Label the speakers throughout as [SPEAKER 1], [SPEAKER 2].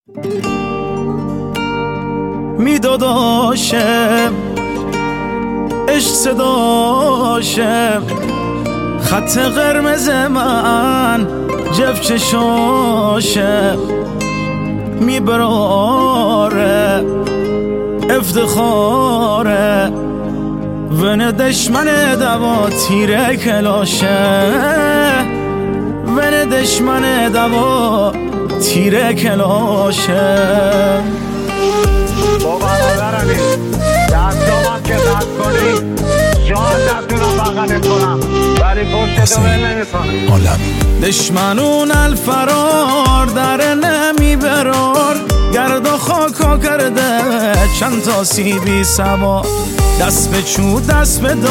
[SPEAKER 1] میداداشم عشق صداشم، خط قرمز من جف چشاشم، میبراره افتخاره ون دشمن دوا تیره کلاشه، ون دشمن دوا تیره کلاشه.
[SPEAKER 2] با برادرمی دستامم که قد کنی شاید نتونم بغلت کنم ولی پشت تو نمیکنم.
[SPEAKER 1] دشمنون الفرار در نمی برار، گرد و خاکا کرده چند تا سیبی سوا، دست به چو دست به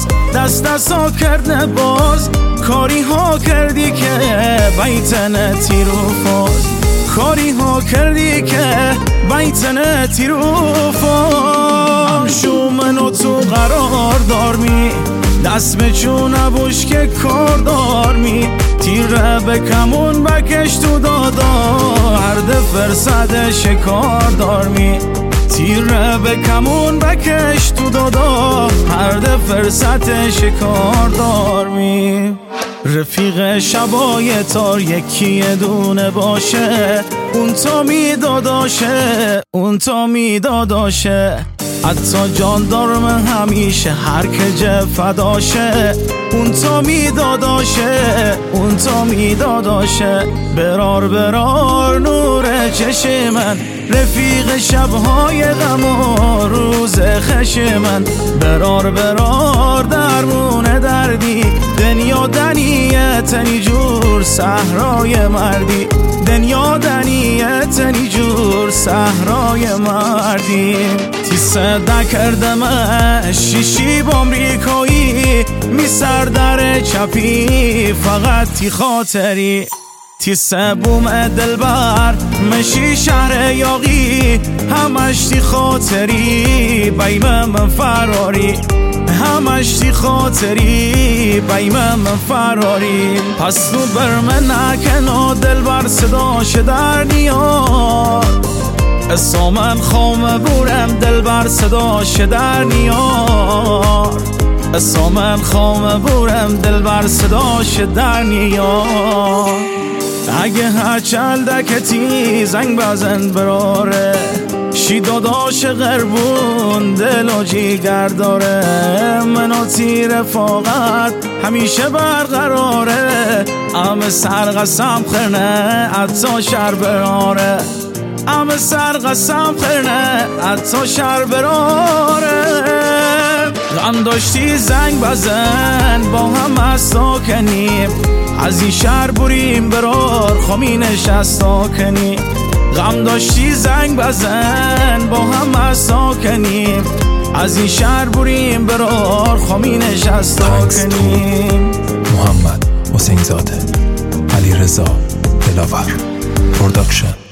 [SPEAKER 1] دست کرده باز، کاری ها کردی که بیتن تیرو فاز، کاری ها کردی که بیتن تیرو فاز. شو منو تو قرار دار می، دست به چو نبوش که کار دار می، تیره به کمون بکش تو دادا هر ده فرصد شکار دار می، تیره به کمون بکش تو دادا هر ده فرصت شکار دار می. رفیق شبای تار یکی دونه باشه، اون تا میداداشه، اون تا میداداشه، حتی جان دارم همیشه هر که فداشه، اون تا میداداشه، اون تا میداداشه. برار برار نور چشم من، رفیق شبهای غم و روز خش من، برار برار درمون دردی، دنیا دنیه تنی جور صحرای مردی، دنیا دنیه تنی جور صحرای مردی. تیسه کردم شیشی با امریکایی، می سر در چپی فقط تی خاطری، تیسه بوم دلبر مشی شهر یاقی، همش تی خاطری بیمه من فراری، همش تی خاطری بیمه من فراری. پس تو بر من نکن دلبر صداش در نیار، اسامن خام بورم دلبر صداش در نیار، اسامن خام بورم دلبر صداش در نیار. اگه هر چلدکتی زنگ بزن براره، شی داداش غربون دل و جیگر داره، منو تیر فاقت همیشه برقراره، ام سرقسم خرنه حتی شر براره، ام سرقسم خرنه حتی شر براره. غم داشتی زنگ بزن با هم استا کنیم، از این شهر بریم برار خمی نشستا کنیم، غم داشتی زنگ بزن با هم استا کنیم، از این شهر بریم برار خمی نشستا کنیم.
[SPEAKER 3] محمد حسین زاده، علی رضا دلاور پروداکشن.